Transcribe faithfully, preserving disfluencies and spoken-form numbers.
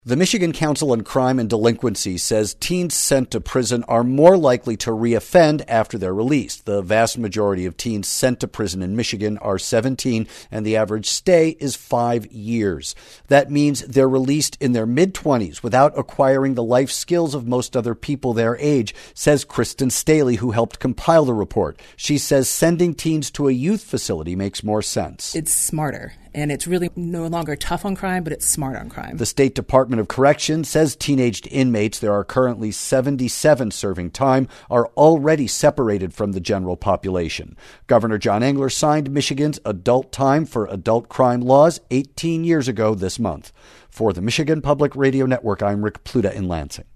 The Michigan Council on Crime and Delinquency says teens sent to prison are more likely to reoffend after they're released. The vast majority of teens sent to prison in Michigan are seventeen, and the average stay is five years. That means they're released in their mid-twenties without acquiring the life skills of most other people their age, says Kristen Staley, who helped compile the report. She says sending teens to a youth facility makes more sense. It's smarter. And it's really no longer tough on crime, but it's smart on crime. The State Department of Corrections says teenaged inmates, there are currently seventy-seven serving time, are already separated from the general population. Governor John Engler signed Michigan's adult time for adult crime laws eighteen years ago this month. For the Michigan Public Radio Network, I'm Rick Pluta in Lansing.